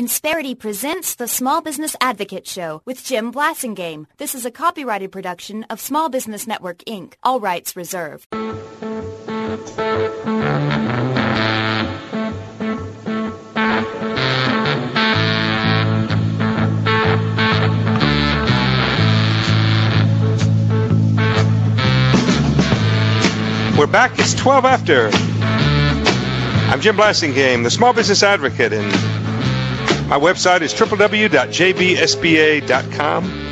Insperity presents the Small Business Advocate Show with Jim Blasingame. This is a copyrighted production of Small Business Network, Inc. All rights reserved. We're back. It's 12 after. I'm Jim Blasingame, the Small Business Advocate, and my website is www.jbsba.com.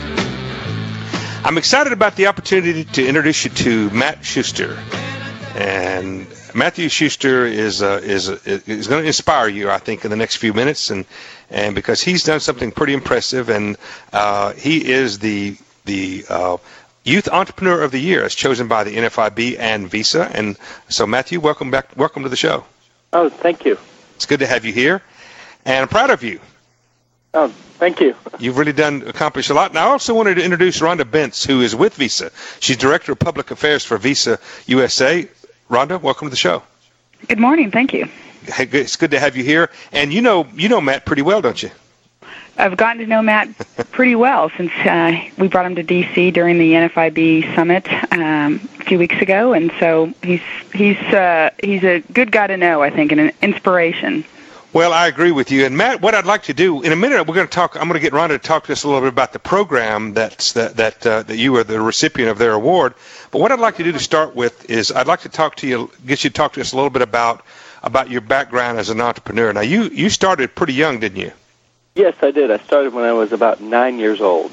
I'm excited about the opportunity to introduce you to Matt Schuster. And Matthew Schuster is going to inspire you, I think, in the next few minutes, and because he's done something pretty impressive, and he is the Youth Entrepreneur of the Year, as chosen by the NFIB and Visa. And so, Matthew, welcome back. Welcome to the show. Oh, thank you. It's good to have you here, and I'm proud of you. Oh, thank you. You've really accomplished a lot. And I also wanted to introduce Rhonda Bentz, who is with Visa. She's Director of Public Affairs for Visa USA. Rhonda, welcome to the show. Good morning. Thank you. Hey, it's good to have you here. And you know Matt pretty well, don't you? I've gotten to know Matt pretty well since we brought him to D.C. during the NFIB summit a few weeks ago, and so he's a good guy to know, I think, and an inspiration. Well, I agree with you. And Matt, what I'd like to do in a minute, I'm going to get Rhonda to talk to us a little bit about the program that you are the recipient of their award. But what I'd like to do to start with is I'd like to get you to talk to us a little bit about your background as an entrepreneur. Now, you started pretty young, didn't you? Yes, I did. I started when I was about 9 years old.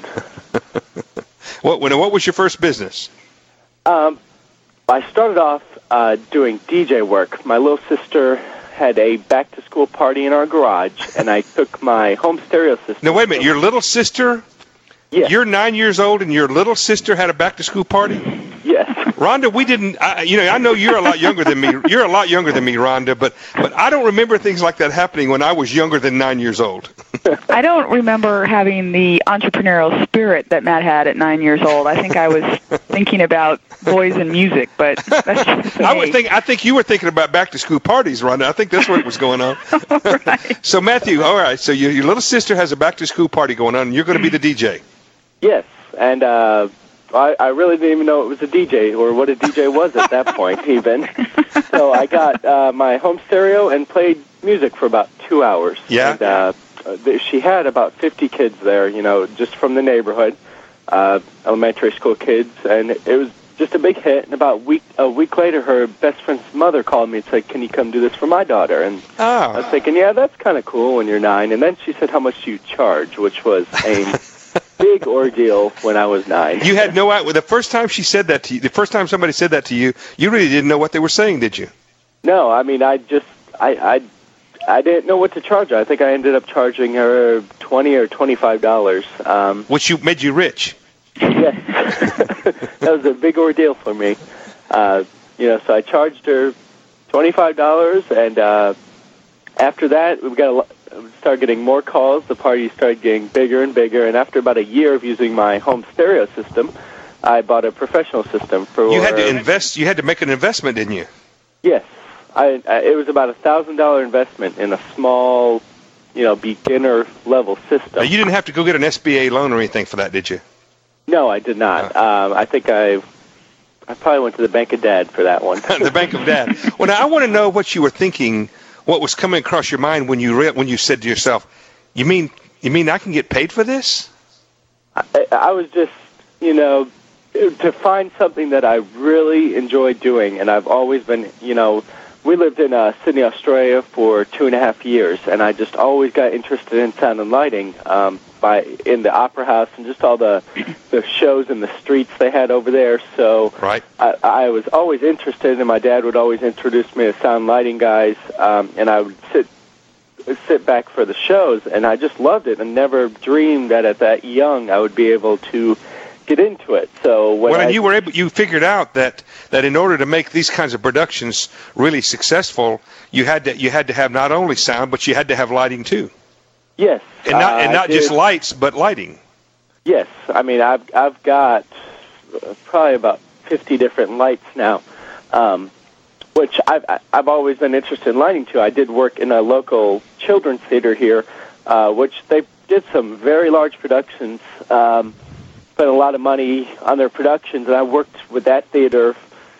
What was your first business? I started off doing DJ work. My little sister had a back-to-school party in our garage, and I took my home stereo system. Now, wait a minute. Your little sister? Yes. You're 9 years old, and your little sister had a back-to-school party? Yes. Rhonda, we didn't. I know you're a lot younger than me. You're a lot younger than me, Rhonda, but I don't remember things like that happening when I was younger than 9 years old. I don't remember having the entrepreneurial spirit that Matt had at 9 years old. I think I was thinking about boys and music, but that's just me. I think you were thinking about back-to-school parties, Rhonda. I think that's what was going on. Right. So, Matthew, all right. So your little sister has a back-to-school party going on, and you're going to be the DJ. Yes, and I really didn't even know it was a DJ or what a DJ was at that point, even. So I got my home stereo and played music for about 2 hours. Yeah. And, she had about 50 kids there, just from the neighborhood, elementary school kids, and it was just a big hit. And about a week later, her best friend's mother called me and said, "Can you come do this for my daughter?" And I was thinking, yeah, that's kind of cool when you're 9. And then she said, "How much do you charge?" Which was a big ordeal when I was 9. You had no idea. The first time she said that to you, the first time somebody said that to you, you really didn't know what they were saying, did you? No, I mean, I didn't know what to charge her. I think I ended up charging her $20 or $25. Which made you rich. Yes. That was a big ordeal for me. So I charged her $25, and after that, we started getting more calls. The party started getting bigger and bigger, and after about a year of using my home stereo system, I bought a professional system for. You had to invest. You had to make an investment, didn't you? Yes, it was about $1,000 investment in a small, beginner level system. Now, you didn't have to go get an SBA loan or anything for that, did you? No, I did not. I think I probably went to the Bank of Dad for that one. The Bank of Dad. Well, now I want to know what you were thinking. What was coming across your mind when you said to yourself, "You mean I can get paid for this?" I was just, to find something that I really enjoy doing, and I've always been, we lived in Sydney, Australia for 2.5 years, and I just always got interested in sound and lighting in the Opera House and just all the shows in the streets they had over there. So right. I was always interested, and my dad would always introduce me to sound lighting guys, and I would sit back for the shows, and I just loved it and never dreamed that at that young I would be able to get into it. So you figured out that in order to make these kinds of productions really successful, you had to have not only sound, but you had to have lighting too. Yes, and not just lights, but lighting. Yes, I mean I've got probably about 50 different lights now, which I've always been interested in lighting too. I did work in a local children's theater here which they did some very large productions, spent a lot of money on their productions, and I worked with that theater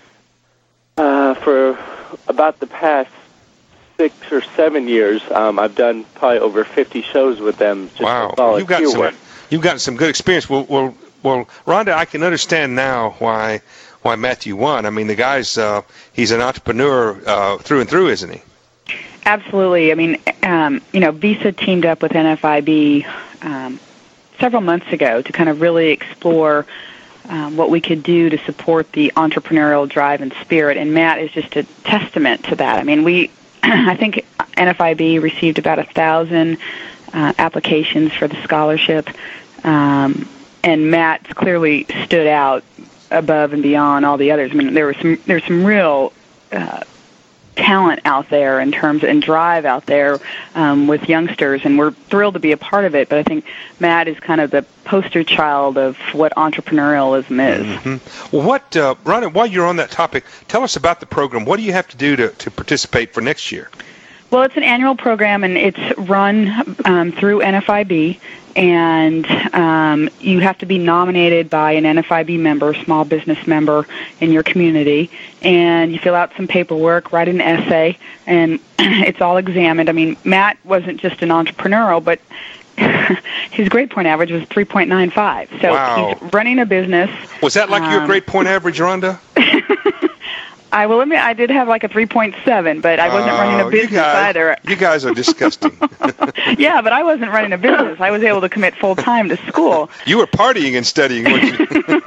for about the past 6 or 7 years. I've done probably over 50 shows with them. Just wow, you've gotten some good experience. Well, Rhonda, I can understand now why Matthew won. I mean, the guy's he's an entrepreneur through and through, isn't he? Absolutely. I mean, Visa teamed up with NFIB several months ago to kind of really explore what we could do to support the entrepreneurial drive and spirit, and Matt is just a testament to that. I mean, I think NFIB received about 1,000 applications for the scholarship, and Matt clearly stood out above and beyond all the others. I mean, there's some real talent out there in terms and drive out there with youngsters, and we're thrilled to be a part of it. But I think Matt is kind of the poster child of what entrepreneurialism is. Mm-hmm. Well, Rhonda, while you're on that topic, tell us about the program. What do you have to do to participate for next year? Well, it's an annual program, and it's run through NFIB, and you have to be nominated by an NFIB member, small business member in your community, and you fill out some paperwork, write an essay, and it's all examined. I mean, Matt wasn't just an entrepreneurial, but his grade point average was 3.95. So wow. He's running a business. Was that like your grade point average, Rhonda? I will admit I did have like a 3.7, but I wasn't running a business either. You guys are disgusting. Yeah, but I wasn't running a business. I was able to commit full time to school. You were partying and studying, weren't you?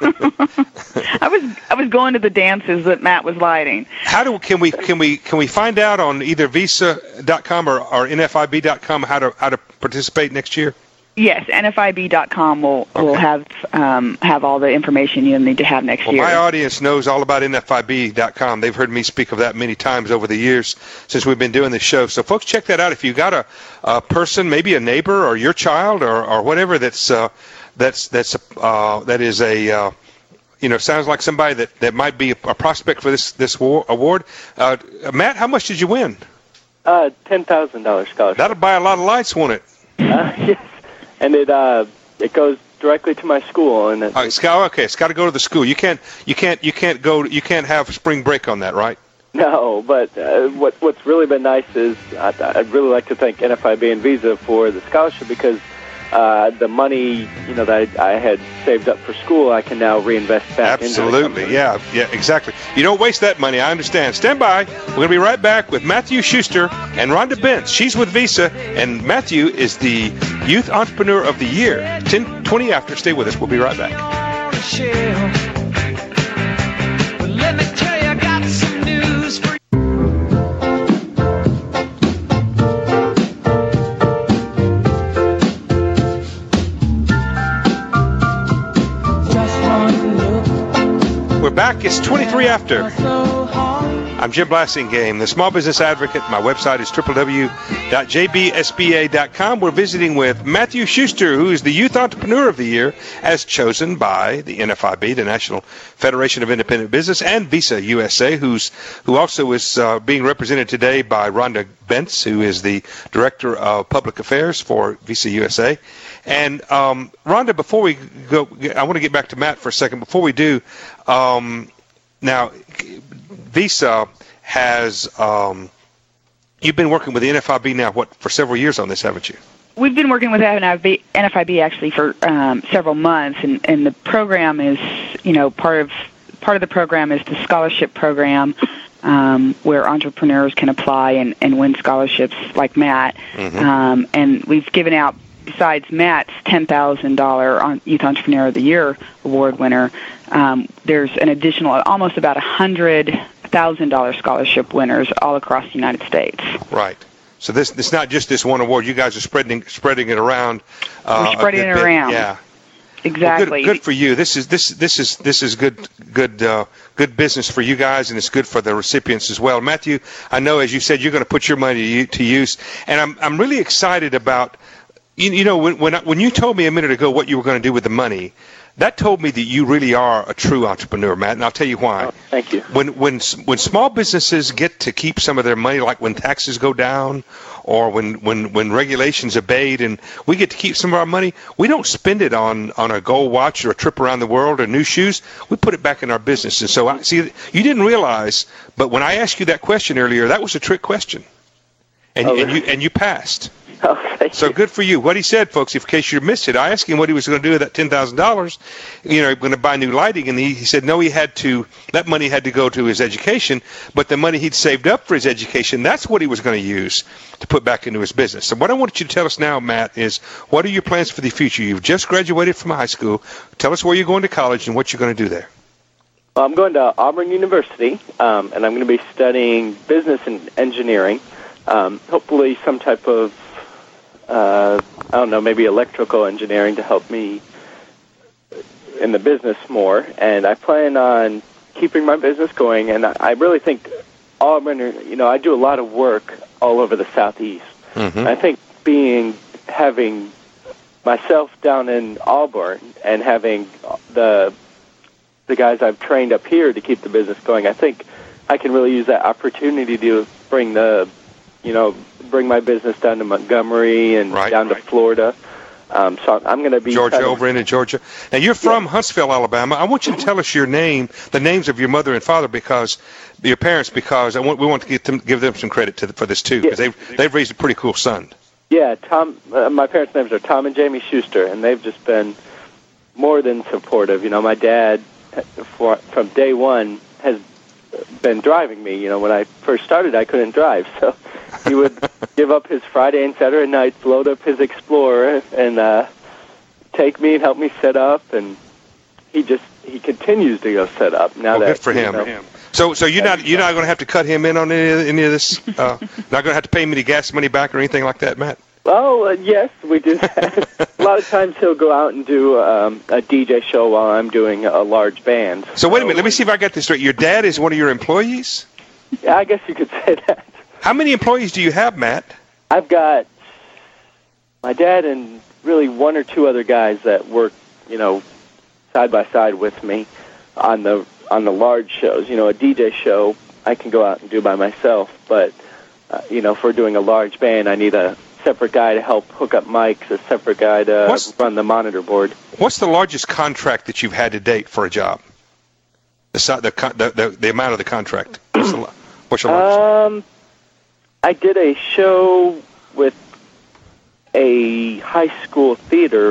I was going to the dances that Matt was lighting. Can we find out on either visa.com or nfib.com how to participate next year? Yes, NFIB.com will have all the information you'll need to have next year. My audience knows all about NFIB.com. They've heard me speak of that many times over the years since we've been doing this show. So, folks, check that out. If you got a person, maybe a neighbor or your child or whatever that is a sounds like somebody that might be a prospect for this award. Matt, how much did you win? $10,000 scholarship. That'll buy a lot of lights, won't it? Yes. And it goes directly to my school, and it's got to go to the school. You can't have spring break on that, right? No, but what's really been nice is I'd really like to thank NFIB and Visa for the scholarship, because the money that I had saved up for school, I can now reinvest back into it. Absolutely, yeah, exactly. You don't waste that money, I understand. Stand by. We're going to be right back with Matthew Schuster and Rhonda Bentz. She's with Visa, and Matthew is the Youth Entrepreneur of the Year. 10:20 after. Stay with us. We'll be right back. Let me tell you, I got some news for you. We're back. It's 23 after. I'm Jim Blasingame, the Small Business Advocate. My website is www.jbsba.com. We're visiting with Matthew Schuster, who is the Youth Entrepreneur of the Year, as chosen by the NFIB, the National Federation of Independent Business, and Visa USA, who also is being represented today by Rhonda Bentz, who is the Director of Public Affairs for Visa USA. And Rhonda, before we go, I want to get back to Matt for a second. Before we do, now Visa has you've been working with the NFIB now for several years on this, haven't you? We've been working with NFIB actually for several months, and the program is part of the program is the scholarship program. Where entrepreneurs can apply and win scholarships like Matt. Mm-hmm. And we've given out, besides Matt's $10,000 Youth Entrepreneur of the Year award winner, there's an additional almost about $100,000 scholarship winners all across the United States. Right. So it's not just this one award. You guys are spreading it around. We're spreading it around. Yeah. Exactly. Well, good for you. This is good business for you guys, and it's good for the recipients as well. Matthew, I know, as you said, you're going to put your money to use, and I'm really excited about When you told me a minute ago what you were going to do with the money, that told me that you really are a true entrepreneur, Matt, and I'll tell you why. Oh, thank you. When small businesses get to keep some of their money, like when taxes go down or when regulations abate and we get to keep some of our money, we don't spend it on a gold watch or a trip around the world or new shoes. We put it back in our business. And so, you didn't realize, but when I asked you that question earlier, that was a trick question. And you passed. Oh, thank So you. good for you. What he said, folks, in case you missed it, I asked him what he was going to do with that $10,000. Going to buy new lighting, and he said no. That money had to go to his education, but the money he'd saved up for his education, that's what he was going to use to put back into his business. So what I want you to tell us now, Matt, is what are your plans for the future? You've just graduated from high school. Tell us where you're going to college and what you're going to do there. Well, I'm going to Auburn University, and I'm going to be studying business and engineering. Hopefully some type of maybe electrical engineering to help me in the business more. And I plan on keeping my business going. And I really think Auburn, I do a lot of work all over the Southeast. Mm-hmm. I think having myself down in Auburn and having the guys I've trained up here to keep the business going, I think I can really use that opportunity to bring my business down to Montgomery and down to Florida. So I'm going to be over into Georgia. Now you're from Huntsville, Alabama. I want you to tell us the names of your mother and father, because we want to give them some credit for this too, because they've raised a pretty cool son. Yeah, Tom. My parents' names are Tom and Jamie Schuster, and they've just been more than supportive. My dad, from day one, has been driving me. When I first started, I couldn't drive, so he would give up his Friday and Saturday nights, load up his Explorer, and take me and help me set up. And he continues to go set up now. Good for him. So you're not going to have to cut him in on any of this. Not going to have to pay him any gas money back or anything like that, Matt. Well, yes, we do that. A lot of times he'll go out and do a DJ show while I'm doing a large band. So wait a minute. Let me see if I got this straight. Your dad is one of your employees? Yeah, I guess you could say that. How many employees do you have, Matt? I've got my dad and really one or two other guys that work, side by side with me on the large shows. A DJ show I can go out and do by myself, but if we're doing a large band, I need a separate guy to help hook up mics, a separate guy to run the monitor board. What's the largest contract that you've had to date for a job? The amount of the contract. What's your largest? I did a show with a high school theater,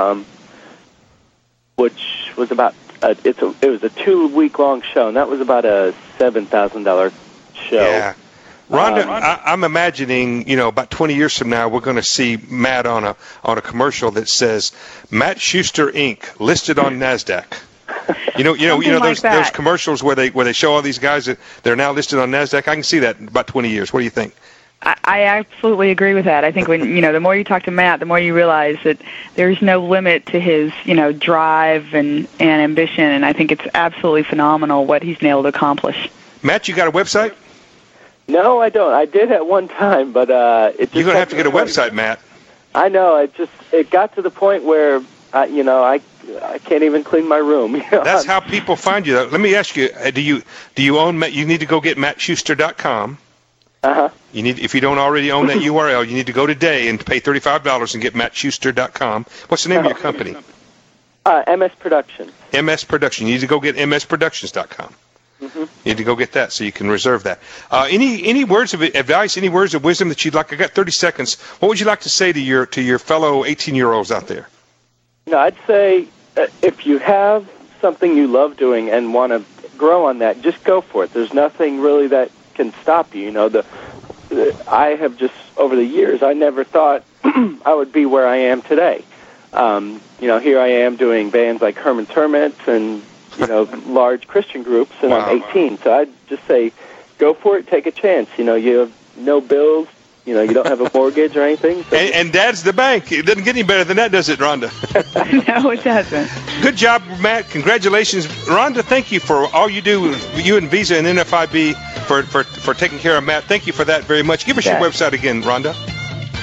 which was about it was a 2-week-long show, and that was about a $7,000 show. Yeah. Rhonda, I'm imagining, about 20 years from now, we're going to see Matt on a commercial that says Matt Schuster Inc. listed on NASDAQ. Those commercials where they show all these guys that they're now listed on NASDAQ. I can see that in about 20 years. What do you think? I absolutely agree with that. I think when the more you talk to Matt, the more you realize that there's no limit to his drive and ambition, and I think it's absolutely phenomenal what he's been able to accomplish. Matt, you got a website? No, I don't. I did at one time, but it just... You're going to have to get a website, Matt. I know. It got to the point where, I can't even clean my room. That's how people find you. Let me ask you, do you own... You need to go get mattschuster.com. Uh-huh. If you don't already own that URL, you need to go today and pay $35 and get mattschuster.com. What's the name of your company? MS Productions. MS Production. You need to go get msproductions.com. Mm-hmm. You need to go get that so you can reserve that. Any words of advice, any words of wisdom that you'd like? I got 30 seconds. What would you like to say to your fellow 18-year-olds out there? I'd say if you have something you love doing and want to grow on that, just go for it. There's nothing really that can stop you. I have just, over the years, I never thought I would be where I am today. Here I am doing bands like Herman's Hermits and large Christian groups, and wow. I'm 18. So I'd just say, go for it, take a chance. You have no bills. You don't have a mortgage or anything. So. And Dad's the bank. It doesn't get any better than that, does it, Rhonda? No, it doesn't. Good job, Matt. Congratulations. Rhonda, thank you for all you do, you and Visa and NFIB, for taking care of Matt. Thank you for that very much. Give us your website again, Rhonda.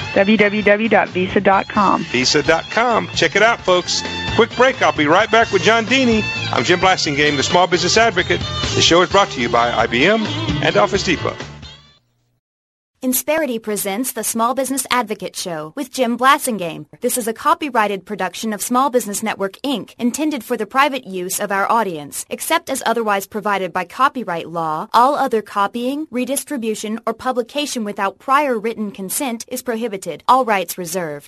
www.visa.com. Visa.com. Check it out, folks. Quick break. I'll be right back with John Deeney. I'm Jim Blasingame, the Small Business Advocate. The show is brought to you by IBM and Office Depot. Insperity presents the Small Business Advocate Show with Jim Blasingame. This is a copyrighted production of Small Business Network, Inc., intended for the private use of our audience. Except as otherwise provided by copyright law, all other copying, redistribution, or publication without prior written consent is prohibited. All rights reserved.